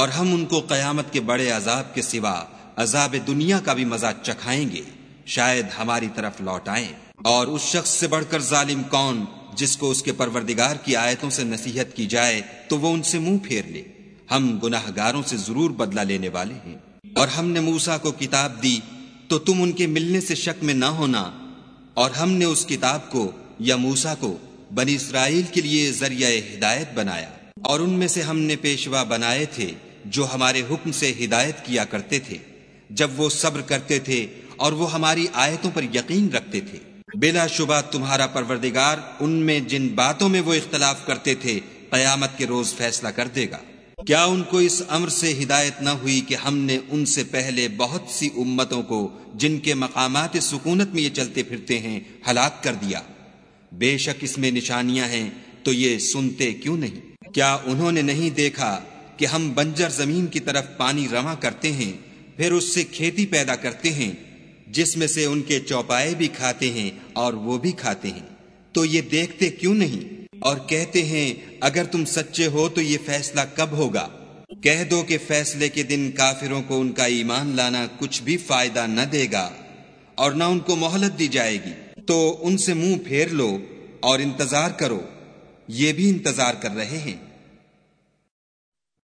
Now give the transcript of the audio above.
اور ہم ان کو قیامت کے بڑے عذاب کے سوا عذاب دنیا کا بھی مزہ چکھائیں گے، شاید ہماری طرف لوٹ آئیں۔ اور اس شخص سے بڑھ کر ظالم کون جس کو اس کے پروردگار کی آیتوں سے نصیحت کی جائے تو وہ ان سے منہ پھیر لے۔ ہم گناہگاروں سے ضرور بدلہ لینے والے ہیں۔ اور ہم نے موسیٰ کو کتاب دی تو تم ان کے ملنے سے شک میں نہ ہونا، اور ہم نے اس کتاب کو یا موسیٰ کو بنی اسرائیل کے لیے ذریعہ ہدایت بنایا، اور ان میں سے ہم نے پیشوا بنائے تھے جو ہمارے حکم سے ہدایت کیا کرتے تھے جب وہ صبر کرتے تھے اور وہ ہماری آیتوں پر یقین رکھتے تھے۔ بلا شبہ تمہارا پروردگار ان میں جن باتوں میں وہ اختلاف کرتے تھے قیامت کے روز فیصلہ کر دے گا۔ کیا ان کو اس امر سے ہدایت نہ ہوئی کہ ہم نے ان سے پہلے بہت سی امتوں کو جن کے مقامات سکونت میں یہ چلتے پھرتے ہیں ہلاک کر دیا؟ بے شک اس میں نشانیاں ہیں تو یہ سنتے کیوں نہیں؟ کیا انہوں نے نہیں دیکھا کہ ہم بنجر زمین کی طرف پانی رواں کرتے ہیں، پھر اس سے کھیتی پیدا کرتے ہیں جس میں سے ان کے چوپائے بھی کھاتے ہیں اور وہ بھی کھاتے ہیں، تو یہ دیکھتے کیوں نہیں؟ اور کہتے ہیں اگر تم سچے ہو تو یہ فیصلہ کب ہوگا؟ کہہ دو کہ فیصلے کے دن کافروں کو ان کا ایمان لانا کچھ بھی فائدہ نہ دے گا اور نہ ان کو مہلت دی جائے گی، تو ان سے منہ پھیر لو اور انتظار کرو، یہ بھی انتظار کر رہے ہیں۔